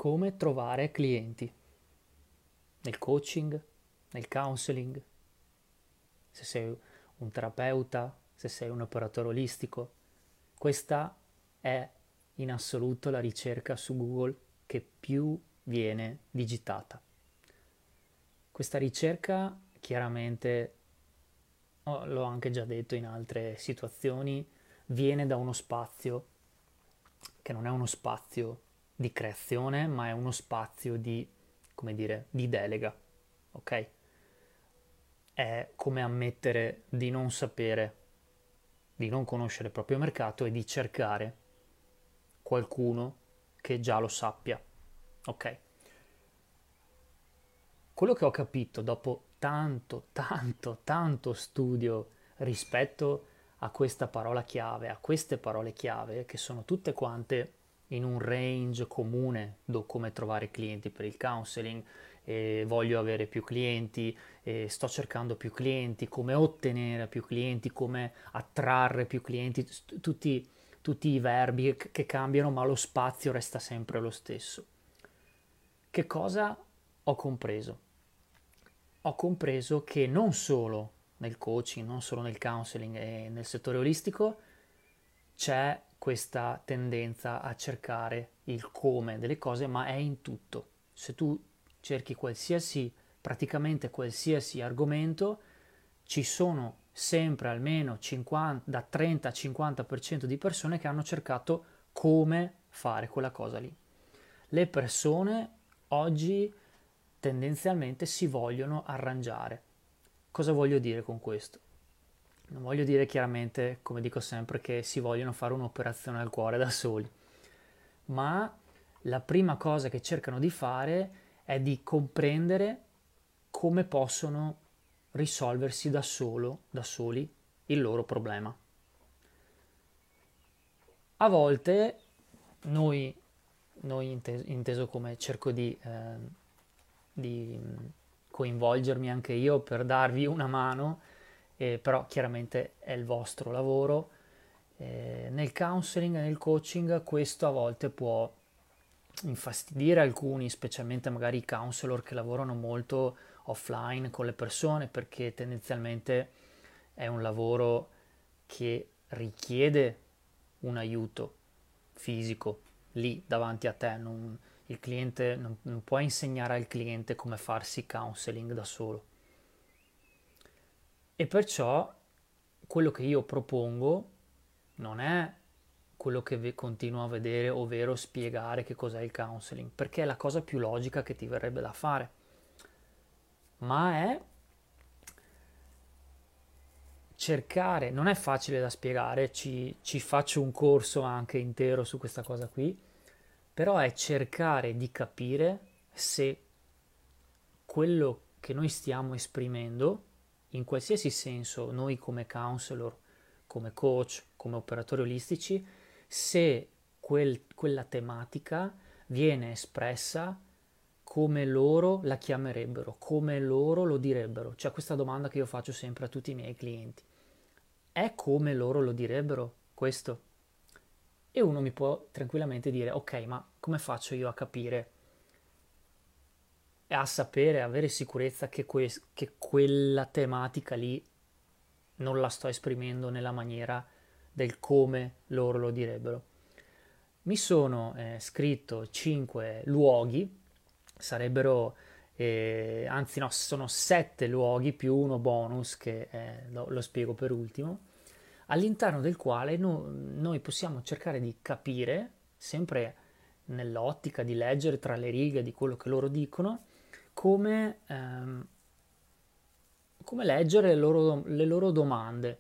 come trovare clienti nel coaching, nel counseling, se sei un terapeuta, se sei un operatore olistico. Questa è in assoluto la ricerca su Google che più viene digitata. Questa ricerca chiaramente, l'ho anche già detto in altre situazioni, viene da uno spazio che non è uno spazio di creazione, ma è uno spazio di, come dire, di delega, ok? È come ammettere di non sapere, di non conoscere il proprio mercato e di cercare qualcuno che già lo sappia, ok? Quello che ho capito dopo tanto studio rispetto a questa parola chiave, a queste parole chiave, che sono tutte quante in un range comune do come trovare clienti per il counseling, voglio avere più clienti, sto cercando più clienti, come ottenere più clienti, come attrarre più clienti, tutti i verbi che cambiano, ma lo spazio resta sempre lo stesso. Che cosa ho compreso? Ho compreso che non solo nel coaching, non solo nel counseling e nel settore olistico c'è questa tendenza a cercare il come delle cose, ma è in tutto. Se tu cerchi praticamente qualsiasi argomento, ci sono sempre almeno 50, da 30 a 50% di persone che hanno cercato come fare quella cosa lì. Le persone oggi tendenzialmente si vogliono arrangiare. Cosa voglio dire con questo? Non voglio dire chiaramente, come dico sempre, che si vogliono fare un'operazione al cuore da soli, ma la prima cosa che cercano di fare è di comprendere come possono risolversi da soli, il loro problema. A volte noi, inteso come cerco di coinvolgermi anche io per darvi una mano, però chiaramente è il vostro lavoro. Nel counseling e nel coaching questo a volte può infastidire alcuni, specialmente magari i counselor che lavorano molto offline con le persone, perché tendenzialmente è un lavoro che richiede un aiuto fisico lì davanti a te. Il cliente non può insegnare al cliente come farsi counseling da solo. E perciò quello che io propongo non è quello che continuo a vedere, ovvero spiegare che cos'è il counseling, perché è la cosa più logica che ti verrebbe da fare, ma è cercare, non è facile da spiegare, ci faccio un corso anche intero su questa cosa qui, però è cercare di capire se quello che noi stiamo esprimendo, in qualsiasi senso, noi come counselor, come coach, come operatori olistici, se quella tematica viene espressa come loro la chiamerebbero, come loro lo direbbero. Cioè questa domanda che io faccio sempre a tutti i miei clienti. È come loro lo direbbero questo? E uno mi può tranquillamente dire, ok, ma come faccio io a capire e a sapere, avere sicurezza che quella tematica lì non la sto esprimendo nella maniera del come loro lo direbbero? Mi sono scritto 5 luoghi, sarebbero, anzi no, sono 7 luoghi più uno bonus che lo spiego per ultimo, all'interno del quale noi possiamo cercare di capire, sempre nell'ottica di leggere tra le righe di quello che loro dicono, come leggere le loro domande,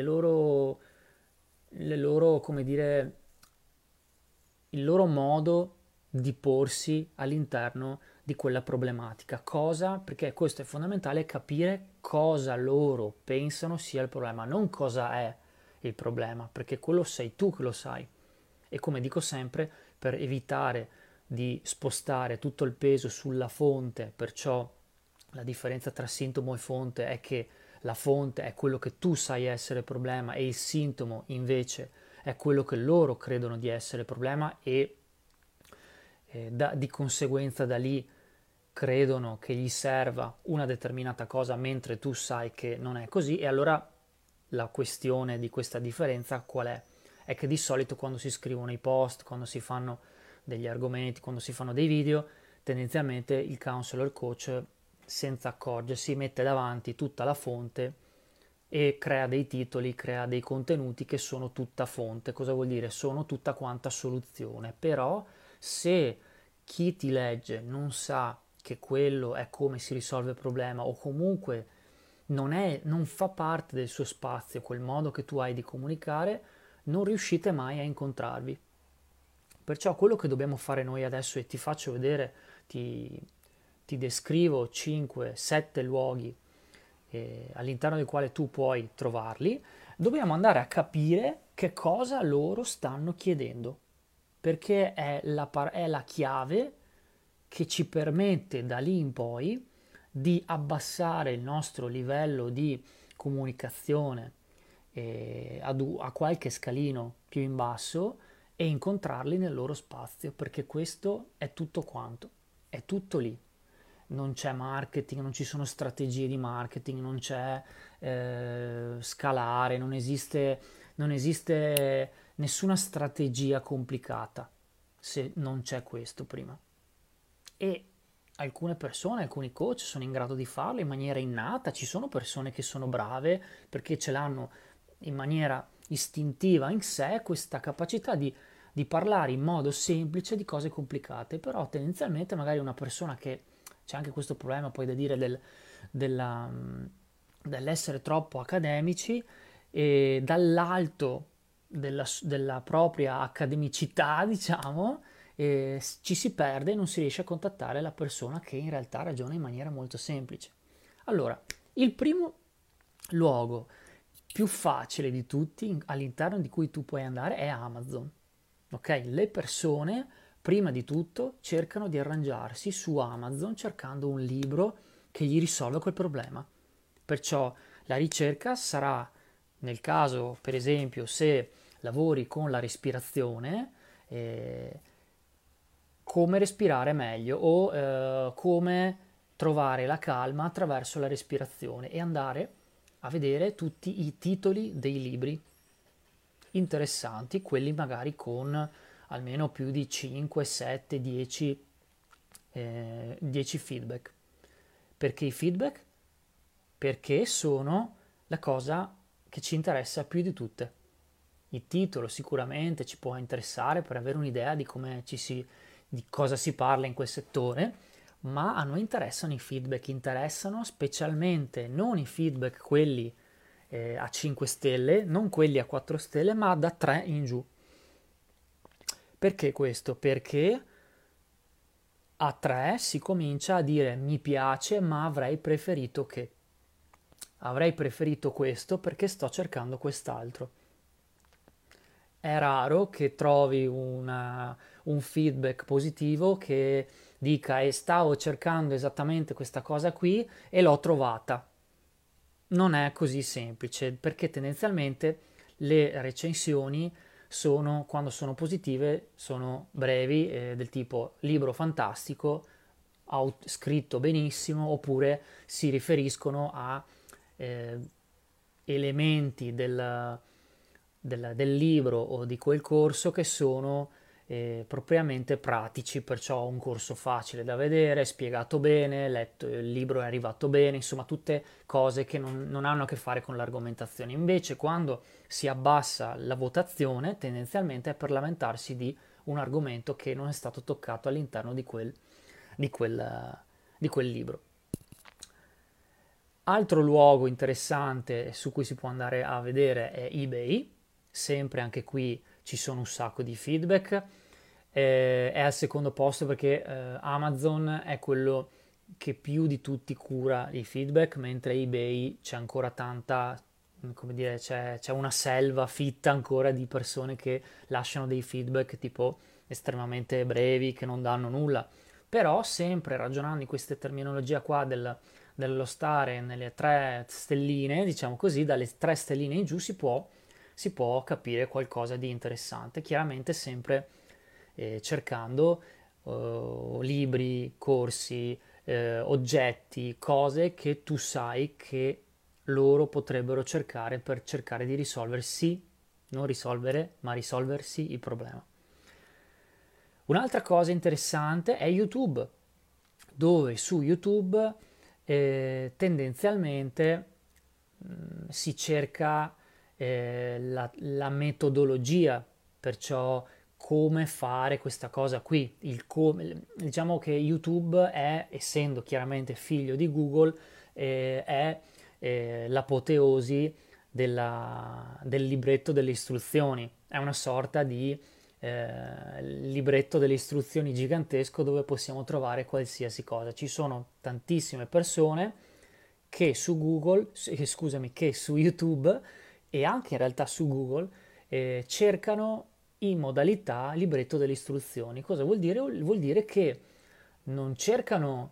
le loro, come dire, il loro modo di porsi all'interno di quella problematica. Cosa? Perché questo è fondamentale, capire cosa loro pensano sia il problema, non cosa è il problema, perché quello sei tu che lo sai. E come dico sempre, per evitare di spostare tutto il peso sulla fonte, perciò la differenza tra sintomo e fonte è che la fonte è quello che tu sai essere problema e il sintomo invece è quello che loro credono di essere problema, e di conseguenza da lì credono che gli serva una determinata cosa mentre tu sai che non è così, e allora la questione di questa differenza qual è? È che di solito quando si scrivono i post, quando si fanno degli argomenti, quando si fanno dei video, tendenzialmente il counselor coach, senza accorgersi, mette davanti tutta la fonte e crea dei titoli, crea dei contenuti che sono tutta fonte. Cosa vuol dire? Sono tutta quanta soluzione. Però se chi ti legge non sa che quello è come si risolve il problema, o comunque non fa parte del suo spazio quel modo che tu hai di comunicare, non riuscite mai a incontrarvi. Perciò quello che dobbiamo fare noi adesso, e ti faccio vedere, ti, ti descrivo 5-7 luoghi all'interno del quale tu puoi trovarli, dobbiamo andare a capire che cosa loro stanno chiedendo, perché è la chiave che ci permette da lì in poi di abbassare il nostro livello di comunicazione a qualche scalino più in basso e incontrarli nel loro spazio, perché questo è tutto quanto, è tutto lì. Non c'è marketing, non ci sono strategie di marketing, non c'è scalare, non esiste nessuna strategia complicata se non c'è questo prima. E alcune persone, alcuni coach sono in grado di farlo in maniera innata, ci sono persone che sono brave perché ce l'hanno in maniera istintiva in sé questa capacità di parlare in modo semplice di cose complicate, però tendenzialmente magari una persona che c'è anche questo problema poi da dire della, dell'essere troppo accademici e dall'alto della propria accademicità, diciamo, ci si perde e non si riesce a contattare la persona che in realtà ragiona in maniera molto semplice. Allora, il primo luogo più facile di tutti all'interno di cui tu puoi andare è Amazon. Ok? Le persone prima di tutto cercano di arrangiarsi su Amazon cercando un libro che gli risolva quel problema. Perciò la ricerca sarà, nel caso per esempio se lavori con la respirazione, come respirare meglio o come trovare la calma attraverso la respirazione, e andare a vedere tutti i titoli dei libri interessanti, quelli magari con almeno più di 5, 7, 10 feedback. Perché i feedback? Perché sono la cosa che ci interessa più di tutte. Il titolo sicuramente ci può interessare per avere un'idea di cosa si parla in quel settore, ma a noi interessano i feedback, interessano specialmente non i feedback quelli a 5 stelle, non quelli a 4 stelle, ma da 3 in giù. Perché questo? Perché a 3 si comincia a dire mi piace, ma avrei preferito che. Avrei preferito questo perché sto cercando quest'altro. È raro che trovi un feedback positivo che dica stavo cercando esattamente questa cosa qui e l'ho trovata. Non è così semplice perché tendenzialmente le recensioni sono, quando sono positive, sono brevi, del tipo libro fantastico, scritto benissimo, oppure si riferiscono a eh, elementi del libro o di quel corso che sono propriamente pratici, perciò un corso facile da vedere, spiegato bene, letto, il libro è arrivato bene, insomma tutte cose che non hanno a che fare con l'argomentazione. Invece quando si abbassa la votazione tendenzialmente è per lamentarsi di un argomento che non è stato toccato all'interno di quel, di quel libro. Altro luogo interessante su cui si può andare a vedere è eBay, sempre anche qui ci sono un sacco di feedback, è al secondo posto perché Amazon è quello che più di tutti cura i feedback, mentre eBay c'è ancora tanta, come dire, c'è una selva fitta ancora di persone che lasciano dei feedback tipo estremamente brevi, che non danno nulla. Però sempre ragionando in queste terminologie qua dello stare nelle 3 stelline, diciamo così, dalle 3 stelline in giù si può capire qualcosa di interessante, chiaramente sempre cercando libri, corsi, oggetti, cose che tu sai che loro potrebbero cercare per cercare di risolversi, non risolvere, ma risolversi il problema. Un'altra cosa interessante è YouTube, dove su YouTube tendenzialmente si cerca la metodologia, perciò come fare questa cosa qui. Diciamo che YouTube è, essendo chiaramente figlio di Google, è l'apoteosi del libretto delle istruzioni. È una sorta di libretto delle istruzioni gigantesco dove possiamo trovare qualsiasi cosa. Ci sono tantissime persone che su Google, scusami, che su YouTube e anche in realtà su Google cercano in modalità libretto delle istruzioni. Cosa vuol dire? Vuol dire che non cercano,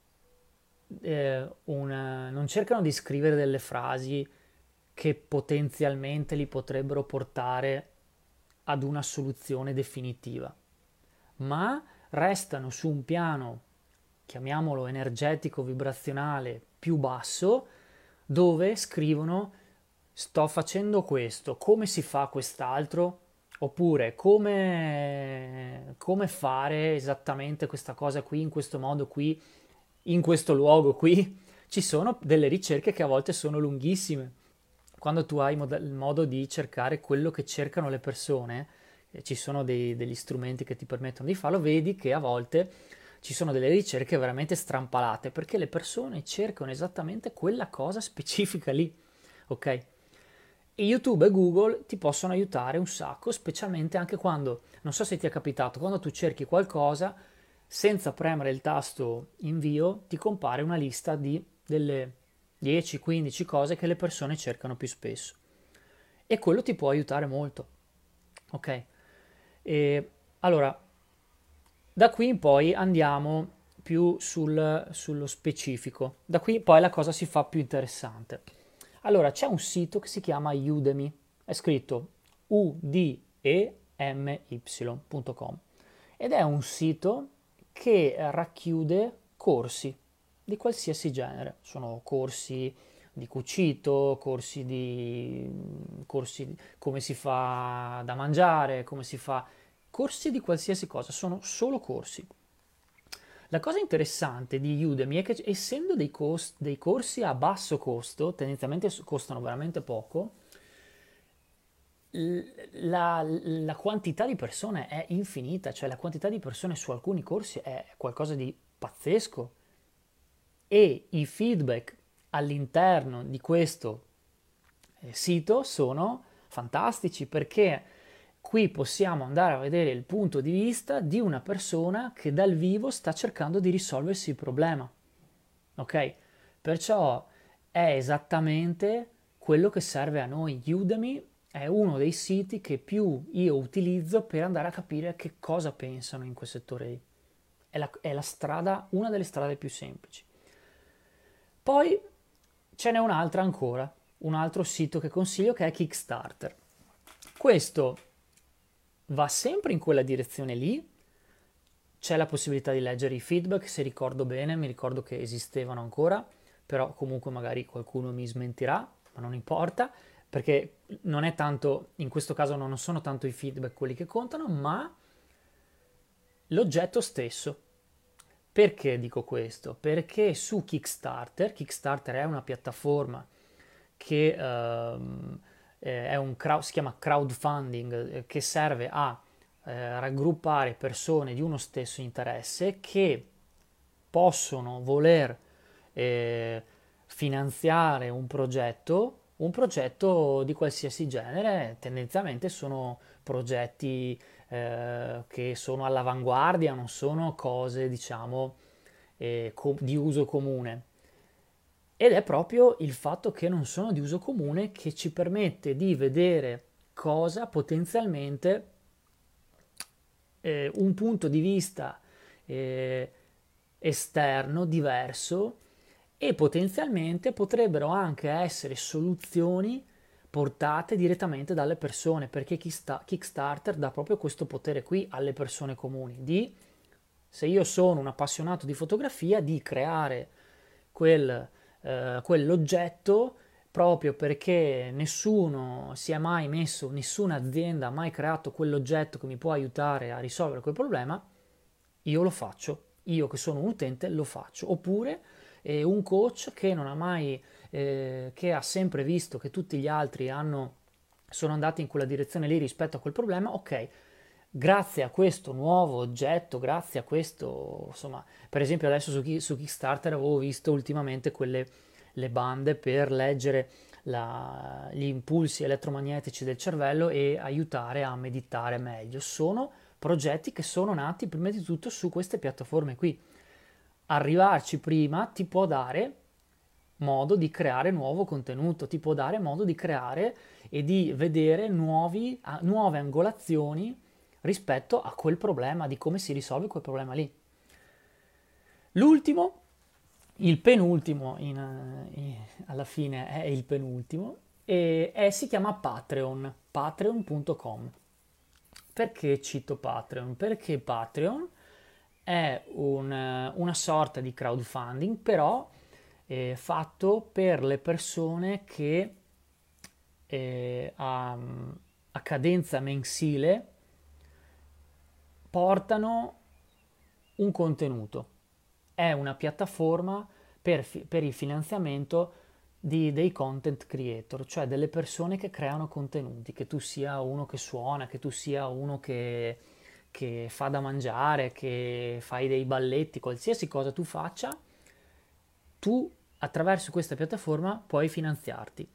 non cercano di scrivere delle frasi che potenzialmente li potrebbero portare ad una soluzione definitiva, ma restano su un piano, chiamiamolo energetico, vibrazionale, più basso, dove scrivono sto facendo questo, come si fa quest'altro, oppure come fare esattamente questa cosa qui, in questo modo qui, in questo luogo qui. Ci sono delle ricerche che a volte sono lunghissime. Quando tu hai il modo di cercare quello che cercano le persone, ci sono degli strumenti che ti permettono di farlo, vedi che a volte ci sono delle ricerche veramente strampalate perché le persone cercano esattamente quella cosa specifica lì, ok? E YouTube e Google ti possono aiutare un sacco, specialmente anche quando, non so se ti è capitato, quando tu cerchi qualcosa, senza premere il tasto invio, ti compare una lista di delle 10-15 cose che le persone cercano più spesso. E quello ti può aiutare molto, ok? E allora, da qui in poi andiamo più sullo specifico. Da qui poi la cosa si fa più interessante. Allora, c'è un sito che si chiama Udemy, è scritto udemy.com ed è un sito che racchiude corsi di qualsiasi genere. Sono corsi di cucito, corsi come si fa da mangiare, come si fa, corsi di qualsiasi cosa, sono solo corsi. La cosa interessante di Udemy è che essendo dei corsi a basso costo, tendenzialmente costano veramente poco, la quantità di persone è infinita, cioè la quantità di persone su alcuni corsi è qualcosa di pazzesco e i feedback all'interno di questo sito sono fantastici perché qui possiamo andare a vedere il punto di vista di una persona che dal vivo sta cercando di risolversi il problema. Ok? Perciò è esattamente quello che serve a noi. Udemy è uno dei siti che più io utilizzo per andare a capire che cosa pensano in quel settore lì. È la strada, una delle strade più semplici. Poi ce n'è un'altra ancora, un altro sito che consiglio che è Kickstarter. Questo va sempre in quella direzione lì, c'è la possibilità di leggere i feedback, se ricordo bene, mi ricordo che esistevano ancora, però comunque magari qualcuno mi smentirà, ma non importa, perché non è tanto, in questo caso non sono tanto i feedback quelli che contano, ma l'oggetto stesso. Perché dico questo? Perché su Kickstarter è una piattaforma che si chiama crowdfunding, che serve a raggruppare persone di uno stesso interesse che possono voler finanziare un progetto di qualsiasi genere, tendenzialmente sono progetti che sono all'avanguardia, non sono cose, diciamo, di uso comune. Ed è proprio il fatto che non sono di uso comune che ci permette di vedere cosa potenzialmente un punto di vista esterno, diverso, e potenzialmente potrebbero anche essere soluzioni portate direttamente dalle persone, perché Kickstarter dà proprio questo potere qui alle persone comuni di Se io sono un appassionato di fotografia, di creare quell'oggetto proprio perché nessuno si è mai messo, nessuna azienda ha mai creato quell'oggetto che mi può aiutare a risolvere quel problema, io lo faccio. Io che sono un utente lo faccio. Oppure un coach che non ha mai, che ha sempre visto che tutti gli altri sono andati in quella direzione lì rispetto a quel problema, ok, grazie a questo nuovo oggetto, grazie a questo, insomma, per esempio adesso su Kickstarter avevo visto ultimamente le bande per leggere gli impulsi elettromagnetici del cervello e aiutare a meditare meglio. Sono progetti che sono nati prima di tutto su queste piattaforme qui. Arrivarci prima ti può dare modo di creare nuovo contenuto, ti può dare modo di creare e di vedere nuove angolazioni rispetto a quel problema, di come si risolve quel problema lì. L'ultimo, il penultimo, alla fine è il penultimo, si chiama Patreon, patreon.com. Perché cito Patreon? Perché Patreon è una sorta di crowdfunding, però fatto per le persone che a cadenza mensile portano un contenuto. È una piattaforma per il finanziamento dei content creator, cioè delle persone che creano contenuti, che tu sia uno che suona, che tu sia uno che fa da mangiare, che fai dei balletti, qualsiasi cosa tu faccia, tu attraverso questa piattaforma puoi finanziarti.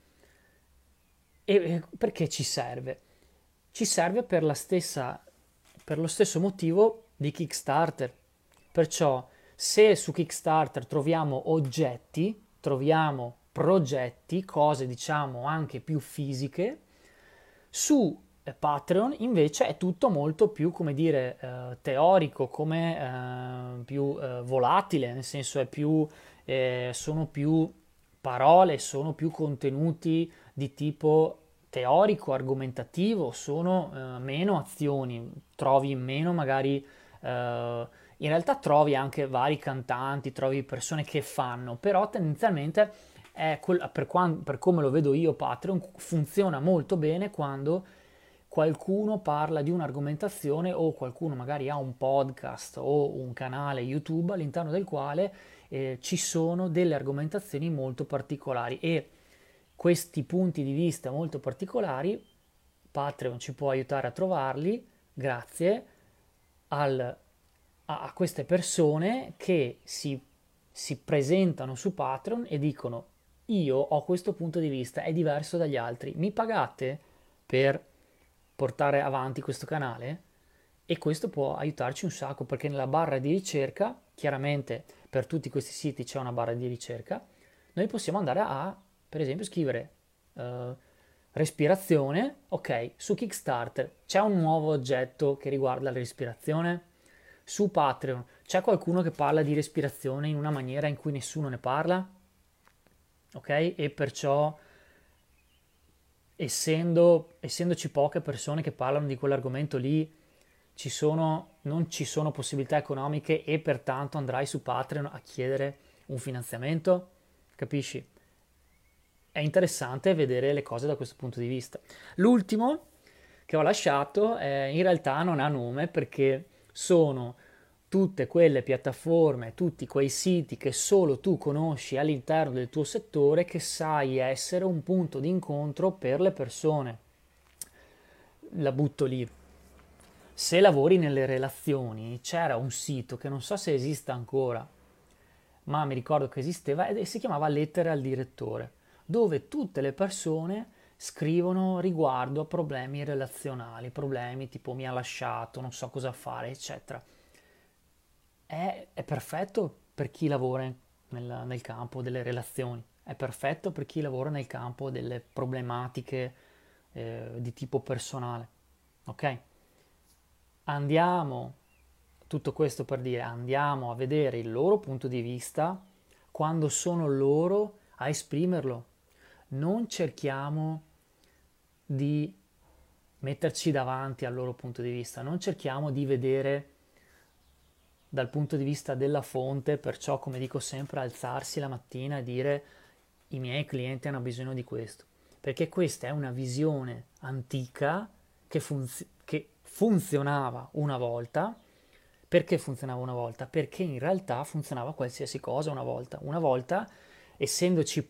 E perché ci serve? Ci serve per lo stesso motivo di Kickstarter. Perciò, se su Kickstarter troviamo oggetti, troviamo progetti, cose diciamo anche più fisiche, su Patreon invece è tutto molto più, come dire, teorico, più volatile, nel senso sono più parole, sono più contenuti di tipo teorico, argomentativo, sono meno azioni, trovi meno magari, in realtà trovi anche vari cantanti, trovi persone che fanno, però tendenzialmente per come lo vedo io Patreon funziona molto bene quando qualcuno parla di un'argomentazione o qualcuno magari ha un podcast o un canale YouTube all'interno del quale ci sono delle argomentazioni molto particolari e questi punti di vista molto particolari Patreon ci può aiutare a trovarli grazie a queste persone che si presentano su Patreon e dicono io ho questo punto di vista, è diverso dagli altri, mi pagate per portare avanti questo canale? E questo può aiutarci un sacco perché nella barra di ricerca, chiaramente per tutti questi siti c'è una barra di ricerca, noi possiamo andare per esempio, scrivere eh, respirazione, ok, su Kickstarter c'è un nuovo oggetto che riguarda la respirazione, su Patreon c'è qualcuno che parla di respirazione in una maniera in cui nessuno ne parla, ok? E perciò essendoci poche persone che parlano di quell'argomento lì, non ci sono possibilità economiche e pertanto andrai su Patreon a chiedere un finanziamento, capisci? È interessante vedere le cose da questo punto di vista. L'ultimo che ho lasciato in realtà non ha nome perché sono tutte quelle piattaforme, tutti quei siti che solo tu conosci all'interno del tuo settore che sai essere un punto di incontro per le persone. La butto lì. Se lavori nelle relazioni, c'era un sito che non so se esista ancora, ma mi ricordo che esisteva e si chiamava Lettere al direttore, dove tutte le persone scrivono riguardo a problemi relazionali, problemi tipo mi ha lasciato, non so cosa fare, eccetera. È perfetto per chi lavora nel campo delle relazioni, è perfetto per chi lavora nel campo delle problematiche di tipo personale, ok? Andiamo, tutto questo per dire, andiamo a vedere il loro punto di vista quando sono loro a esprimerlo. Non cerchiamo di metterci davanti al loro punto di vista, non cerchiamo di vedere dal punto di vista della fonte, perciò come dico sempre, alzarsi la mattina e dire i miei clienti hanno bisogno di questo, perché questa è una visione antica che funzionava una volta. Perché funzionava una volta? Perché in realtà funzionava qualsiasi cosa una volta. Una volta, essendoci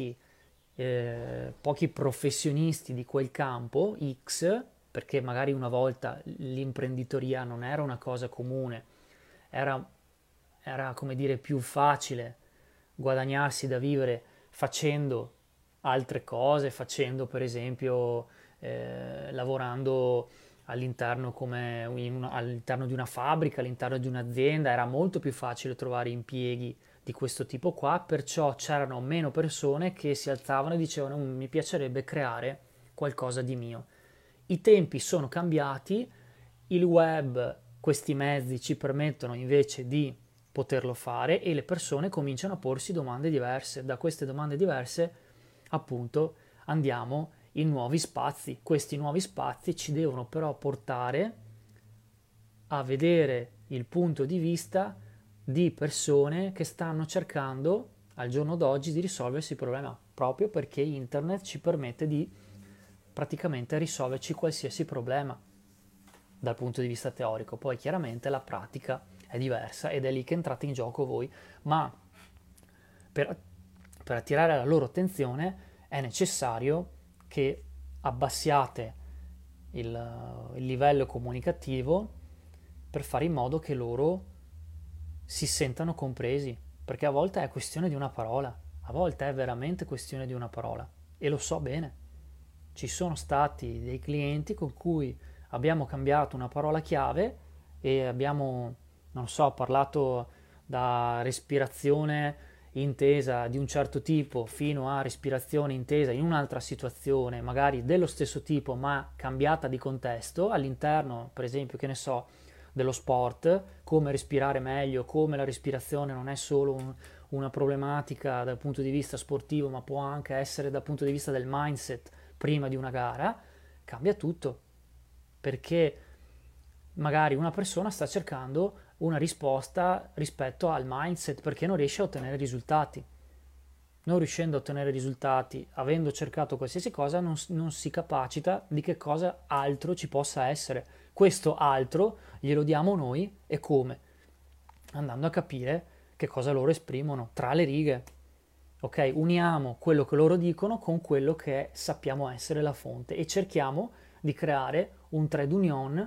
pochi professionisti di quel campo X, perché magari una volta l'imprenditoria non era una cosa comune, era, era come dire più facile guadagnarsi da vivere facendo altre cose, facendo per esempio lavorando all'interno di una fabbrica, all'interno di un'azienda, era molto più facile trovare impieghi di questo tipo qua, perciò c'erano meno persone che si alzavano e dicevano mi piacerebbe creare qualcosa di mio. I tempi sono cambiati, il web, questi mezzi ci permettono invece di poterlo fare e le persone cominciano a porsi domande diverse. Da queste domande diverse, appunto, andiamo in nuovi spazi. Questi nuovi spazi ci devono però portare a vedere il punto di vista di persone che stanno cercando al giorno d'oggi di risolversi il problema, proprio perché internet ci permette di praticamente risolverci qualsiasi problema dal punto di vista teorico. Poi chiaramente la pratica è diversa ed è lì che entrate in gioco voi, ma per, per attirare la loro attenzione è necessario che abbassiate il livello comunicativo per fare in modo che loro si sentano compresi, perché a volte è questione di una parola, a volte è veramente questione di una parola e lo so bene. Ci sono stati dei clienti con cui abbiamo cambiato una parola chiave e abbiamo, non so, parlato da respirazione intesa di un certo tipo fino a respirazione intesa in un'altra situazione, magari dello stesso tipo ma cambiata di contesto, all'interno, per esempio, che ne so, dello sport, come respirare meglio, come la respirazione non è solo una problematica dal punto di vista sportivo, ma può anche essere dal punto di vista del mindset prima di una gara, cambia tutto, perché magari una persona sta cercando una risposta rispetto al mindset perché non riesce a ottenere risultati. Non riuscendo a ottenere risultati, avendo cercato qualsiasi cosa, non si capacita di che cosa altro ci possa essere. Questo altro glielo diamo noi e come? Andando a capire che cosa loro esprimono tra le righe. Ok? Uniamo quello che loro dicono con quello che sappiamo essere la fonte e cerchiamo di creare un trade union,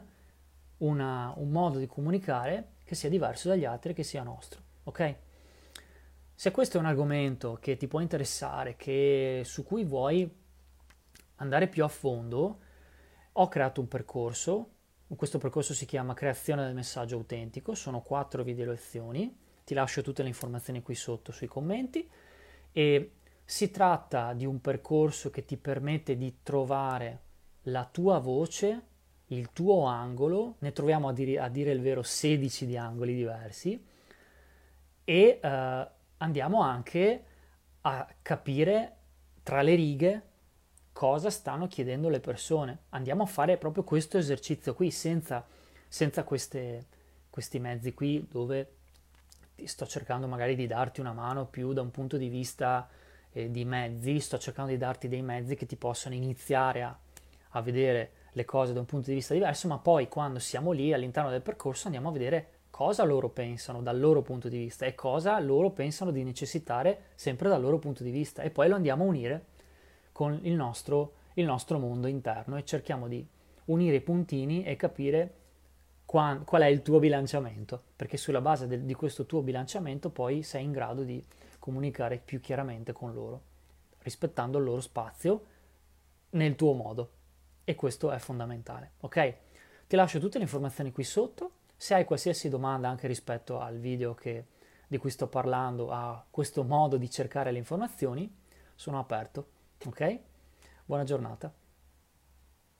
un modo di comunicare che sia diverso dagli altri e che sia nostro. Ok? Se questo è un argomento che ti può interessare, su cui vuoi andare più a fondo, ho creato un percorso. Questo percorso si chiama Creazione del messaggio autentico, sono 4 video lezioni, ti lascio tutte le informazioni qui sotto sui commenti e si tratta di un percorso che ti permette di trovare la tua voce, il tuo angolo, ne troviamo a dire il vero 16 di angoli diversi e andiamo anche a capire tra le righe cosa stanno chiedendo le persone. Andiamo a fare proprio questo esercizio qui senza questi mezzi qui dove ti sto cercando magari di darti una mano più da un punto di vista di mezzi, sto cercando di darti dei mezzi che ti possano iniziare a vedere le cose da un punto di vista diverso, ma poi quando siamo lì all'interno del percorso andiamo a vedere cosa loro pensano dal loro punto di vista e cosa loro pensano di necessitare sempre dal loro punto di vista e poi lo andiamo a unire con il nostro mondo interno e cerchiamo di unire i puntini e capire qual è il tuo bilanciamento, perché sulla base di questo tuo bilanciamento poi sei in grado di comunicare più chiaramente con loro, rispettando il loro spazio nel tuo modo e questo è fondamentale, ok? Ti lascio tutte le informazioni qui sotto, se hai qualsiasi domanda anche rispetto al video di cui sto parlando, a questo modo di cercare le informazioni, sono aperto, ok? Buona giornata.